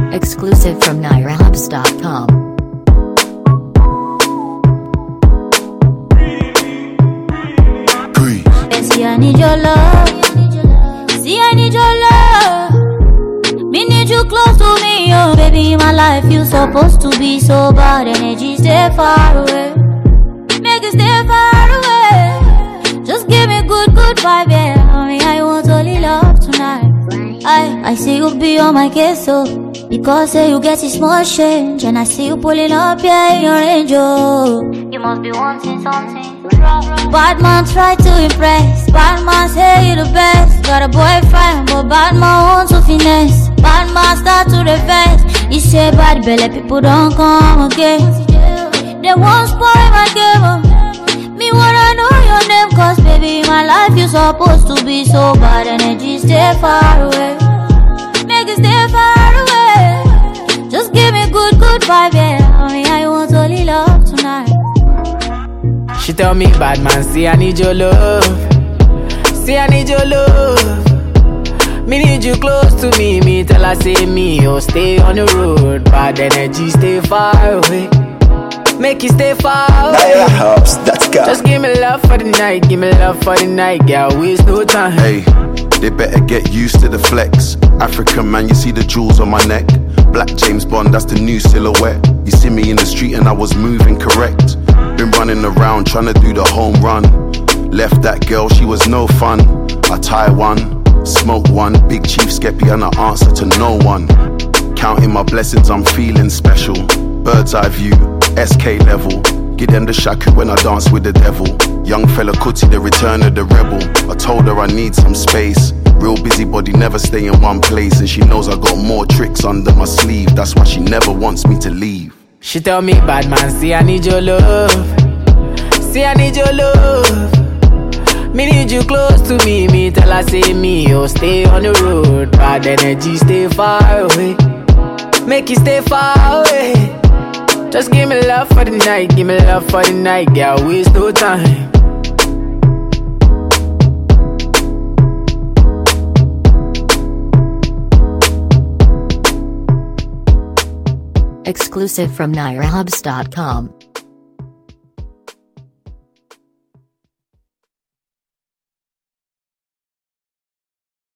Exclusive from NairaHubs.com. See, I need your love. See, I need your love. Me need you close to me, oh baby. In my life, you supposed to be so bad. Energy stay far away. Make it stay far away. Just give me good vibe, yeah. I mean, I want only love tonight. I see you be on my case, so because say you get a small change, and I see you pulling up, yeah, in your angel. You must be wanting something. Bad man try to impress. Bad man say you the best. Got a boyfriend, but bad man wants to finesse. Bad man start to reverse. He say bad belly people don't come again. They won't spoil my game. Me wanna know your name, cause baby in my life you supposed to be so bad. Energy stay far away. Make it stay far away. Just give me good vibe, yeah. I mean, I want only love tonight. She tell me, bad man, see I need your love. See I need your love. Me need you close to me. Me tell her say me, oh stay on the road. Bad energy stay far away. Make it stay far away. NairaHubs.com. Just give me love for the night. Give me love for the night. Girl, waste no time. Hey, they better get used to the flex. African man, you see the jewels on my neck. Black James Bond, that's the new silhouette. You see me in the street and I was moving correct. Been running around trying to do the home run. Left that girl, she was no fun. I tie one, smoke one. Big Chief Skeppy and I answer to no one. Counting my blessings, I'm feeling special. Bird's eye view, SK level. Give them the shaku when I dance with the devil. Young fella Kuti, the return of the rebel. I told her I need some space. Real busybody, never stay in one place. And she knows I got more tricks under my sleeve. That's why she never wants me to leave. She tell me, bad man, see I need your love. See I need your love. Me need you close to me. Me tell her say me, oh stay on the road. Bad energy stay far away. Make it stay far away. Just give me love for the night. Give me love for the night. Girl, waste no time. Exclusive from NairaHubs.com.